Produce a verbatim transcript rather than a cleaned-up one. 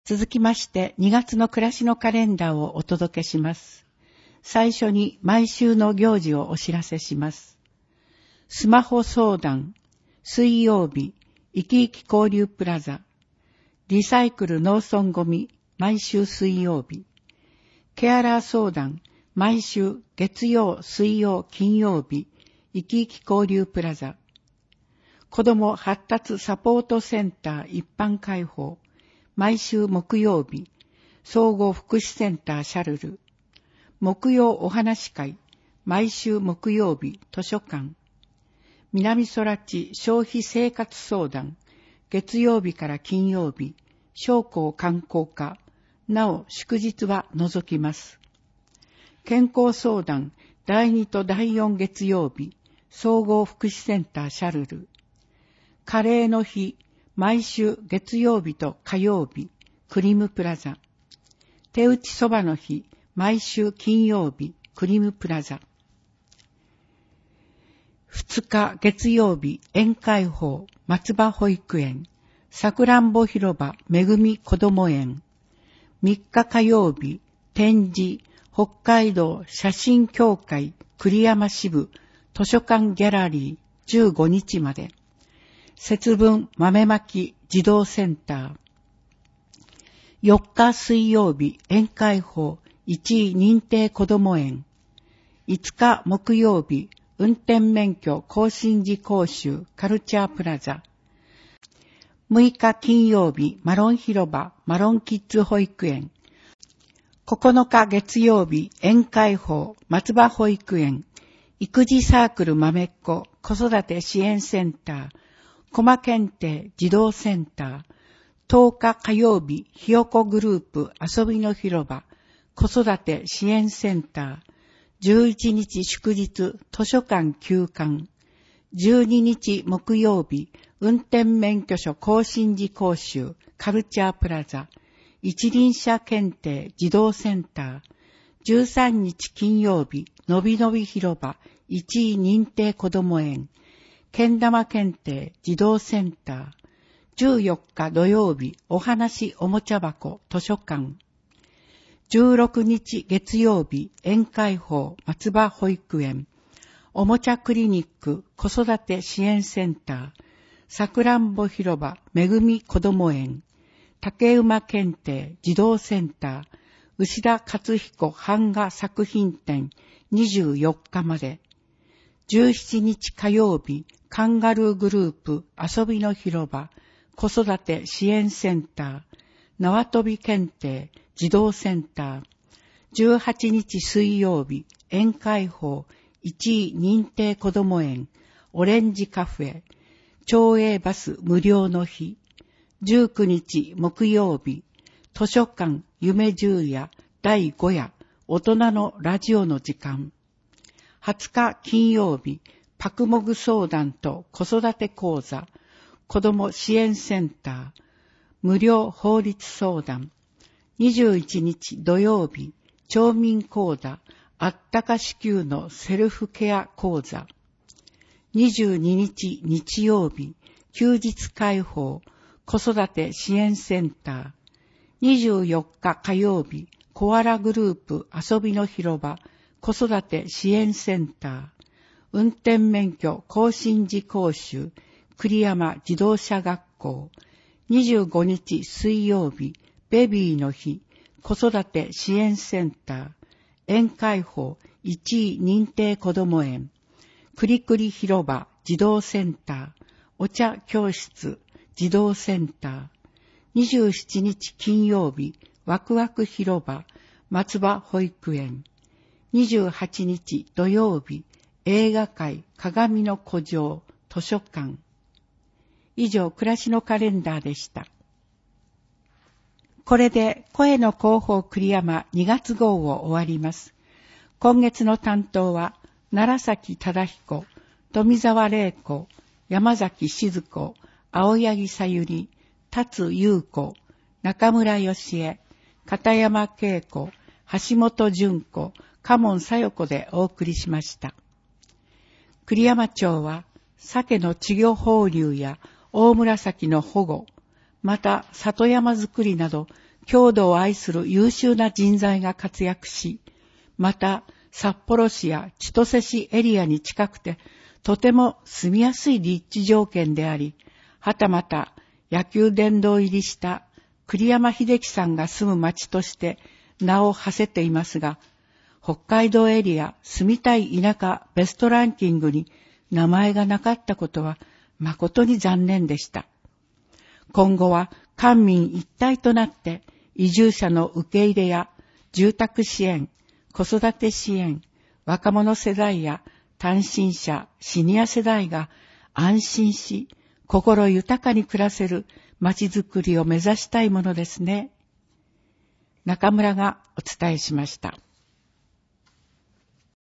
続きましてにがつの暮らしのカレンダーをお届けします。最初に毎週の行事をお知らせします。スマホ相談、水曜日、生き生き交流プラザ、リサイクル農村ゴミ、毎週水曜日、ケアラー相談、毎週月曜、水曜、金曜日、生き生き交流プラザ、子ども発達サポートセンター一般開放、毎週木曜日、総合福祉センターシャルル、木曜お話会、毎週木曜日、図書館、南空地消費生活相談、月曜日から金曜日、商工観光課、なお祝日は除きます。健康相談、だいにとだいよん月曜日、総合福祉センターシャルル、カレーの日、毎週月曜日と火曜日、クリムプラザ。手打ちそばの日、毎週金曜日、クリムプラザ。ふつか月曜日、宴会法、松葉保育園。さくらんぼ広場、めぐみこども園。みっか火曜日、展示、北海道写真協会、栗山支部、図書館ギャラリー、じゅうごにちまで。節分豆まき児童センター。よっか水曜日宴会法いちい認定こども園。いつか木曜日運転免許更新時講習カルチャープラザ。むいか金曜日マロン広場マロンキッズ保育園。ここのか月曜日宴会法松葉保育園。育児サークル豆っ子子育て支援センター。駒検定児童センター、とおか火曜日、ひよこグループ遊びの広場、子育て支援センター、じゅういちにち祝日、図書館休館、じゅうににち木曜日、運転免許証更新時講習、カルチャープラザ、一輪車検定児童センター、じゅうさんにち金曜日、のびのび広場、いちい認定こども園、けん玉検定児童センター、じゅうよっか土曜日お話おもちゃ箱図書館、じゅうろくにち月曜日宴会法松葉保育園、おもちゃクリニック子育て支援センター、さくらんぼ広場めぐみこども園、竹馬検定児童センター、牛田勝彦版画作品展にじゅうよっかまで、じゅうしちにち火曜日カンガルーグループ遊びの広場子育て支援センター縄跳び検定児童センター、じゅうはちにち水曜日宴会法いちい認定こども園オレンジカフェ町営バス無料の日、じゅうくにち木曜日図書館夢十夜だいご夜大人のラジオの時間、はつか金曜日パクモグ相談と子育て講座、子ども支援センター、無料法律相談、にじゅういちにち土曜日、町民講座、あったか支給のセルフケア講座、にじゅうににち日曜日、休日開放、子育て支援センター、にじゅうよっか火曜日、コアラグループ遊びの広場、子育て支援センター、運転免許更新時講習、栗山自動車学校、にじゅうごにち水曜日、ベビーの日、子育て支援センター、宴会法いちい認定こども園、くりくり広場児童センター、お茶教室児童センター、にじゅうしちにち金曜日、ワクワク広場松葉保育園、にじゅうはちにち土曜日、映画会鏡の古城図書館。以上、暮らしのカレンダーでした。これで声の広報栗山にがつ号を終わります。今月の担当は奈良崎忠彦、富澤玲子、山崎静子、青柳さゆり、達優子、中村義恵、片山恵子、橋本純子、嘉門小夜子でお送りしました。栗山町は鮭の稚魚放流や大紫の保護、また里山づくりなど郷土を愛する優秀な人材が活躍し、また札幌市や千歳市エリアに近くて、とても住みやすい立地条件であり、はたまた野球殿堂入りした栗山英樹さんが住む町として名を馳せていますが、北海道エリア住みたい田舎ベストランキングに名前がなかったことは誠に残念でした。今後は官民一体となって移住者の受け入れや住宅支援、子育て支援、若者世代や単身者、シニア世代が安心し、心豊かに暮らせる街づくりを目指したいものですね。中村がお伝えしました。